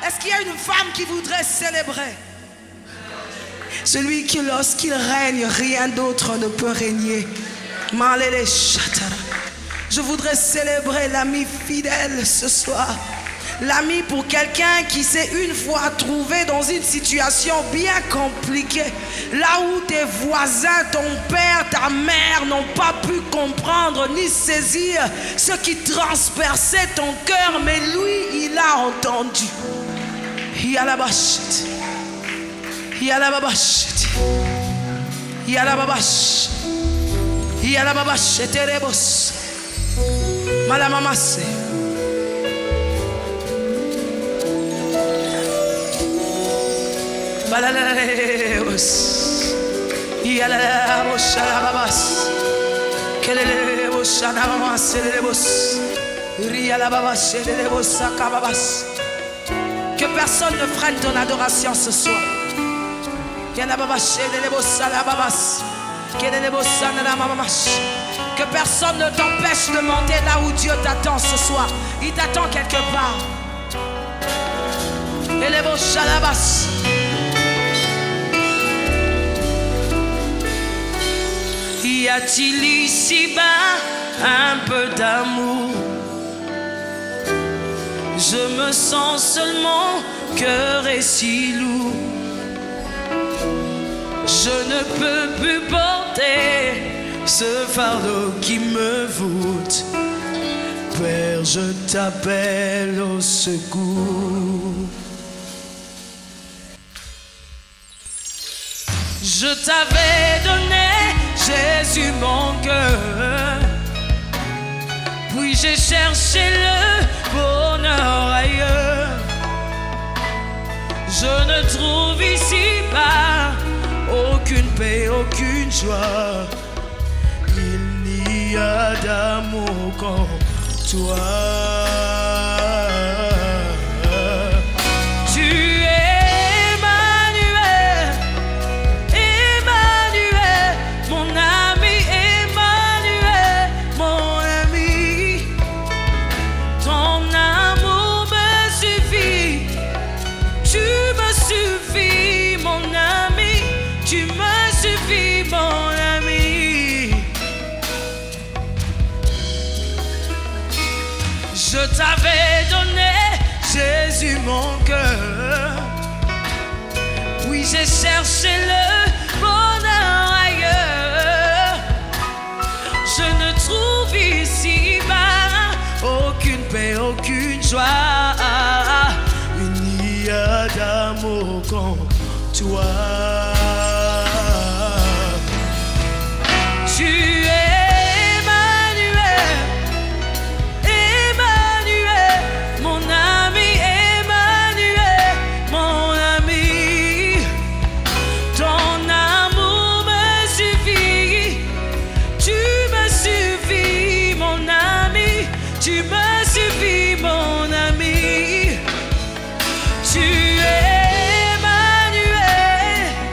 Est-ce qu'il y a une femme qui voudrait célébrer celui qui, lorsqu'il règne, rien d'autre ne peut régner? Je voudrais célébrer l'ami fidèle ce soir. L'ami pour quelqu'un qui s'est une fois trouvé dans une situation bien compliquée. Là où tes voisins, ton père, ta mère n'ont pas pu comprendre ni saisir ce qui transperçait ton cœur. Mais lui, il a entendu. Yalabashit. Yalabashit. Yalababash. Yalababash. Eterebos. Malamamase. Balalaleos. Yalabos. Yalababas. Kelelebos. Yalababas. Kelelebos. Rialababas. Kelelebos. Sakababas. Que personne ne freine ton adoration ce soir. Que personne ne t'empêche de monter là où Dieu t'attend ce soir. Il t'attend quelque part. Y a-t-il ici-bas un peu d'amour? Je me sens seulement cœur et si lourd. Je ne peux plus porter ce fardeau qui me voûte. Père, je t'appelle au secours. Je t'avais donné, Jésus, mon cœur. Puis j'ai cherché le bonheur ailleurs. Je ne trouve ici pas aucune paix, aucune joie. Il n'y a d'amour qu'en toi. Tu es Emmanuel, Emmanuel, mon ami, Emmanuel, mon ami. Ton amour me suffit, tu me suffis, mon ami. Tu me suffis, mon ami. Je t'avais donné, Jésus, mon cœur. Oui, j'ai cherché le bonheur ailleurs. Je ne trouve ici-bas aucune paix, aucune joie. Il n'y a d'amour qu'en toi. Tu es Emmanuel, Emmanuel, mon ami, Emmanuel, mon ami. Ton amour me suffit, tu me suffis, mon ami. Tu me suffis, mon ami. Tu es Emmanuel,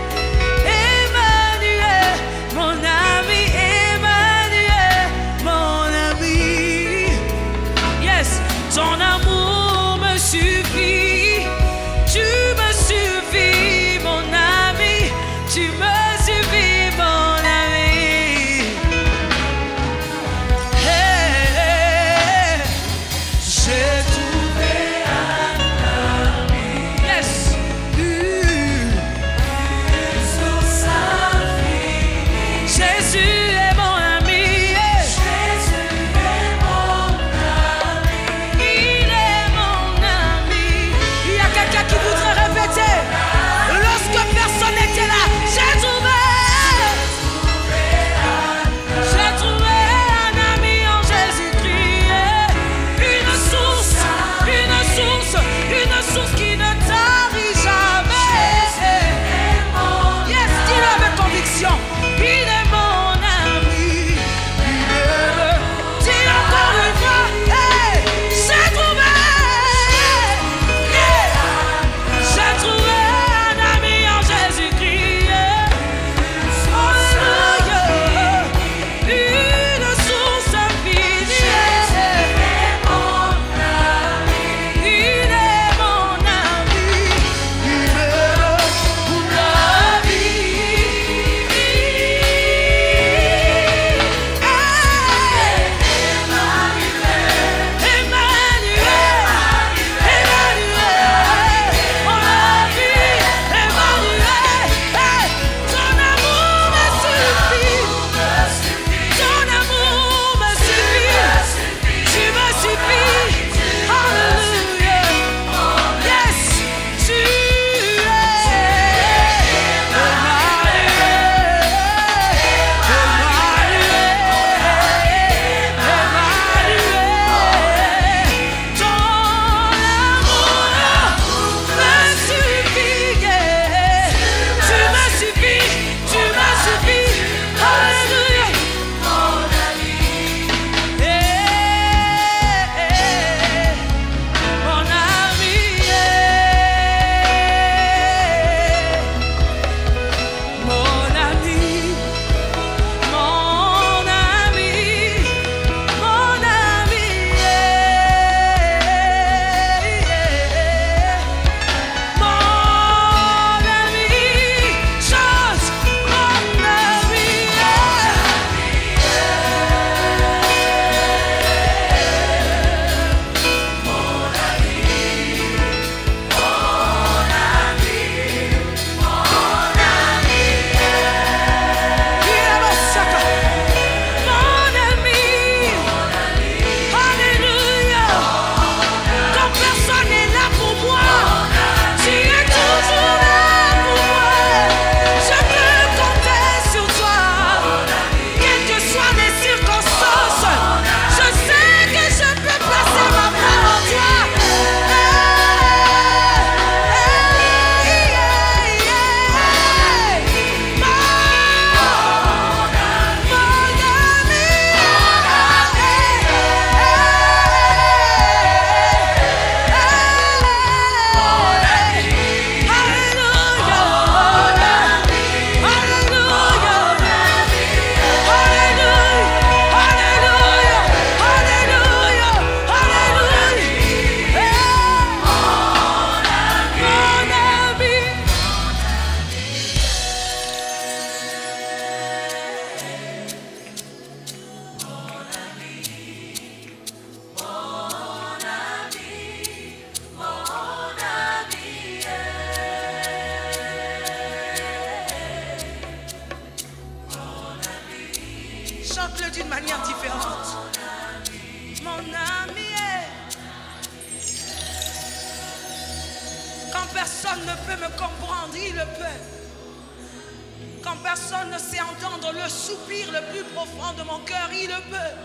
Quand personne ne peut me comprendre, il le peut. Quand personne ne sait entendre le soupir le plus profond de mon cœur, il le peut.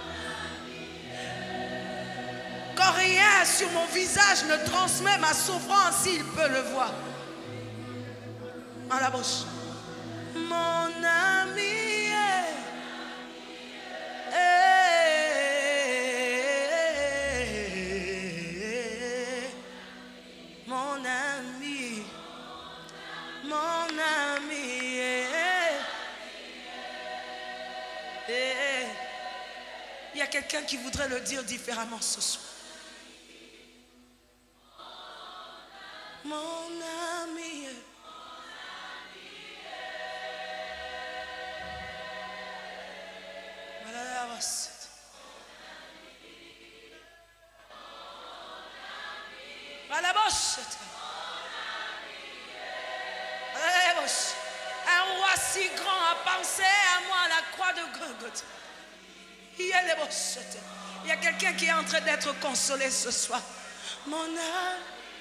Quand rien sur mon visage ne transmet ma souffrance, il peut le voir. À la bouche. Mon ami, mon ami, mon ami. Il y a quelqu'un qui voudrait le dire différemment ce soir. Mon ami. Un roi si grand a pensé à moi à la croix de Golgotha. Il y a quelqu'un qui est en train d'être consolé ce soir. Mon âme.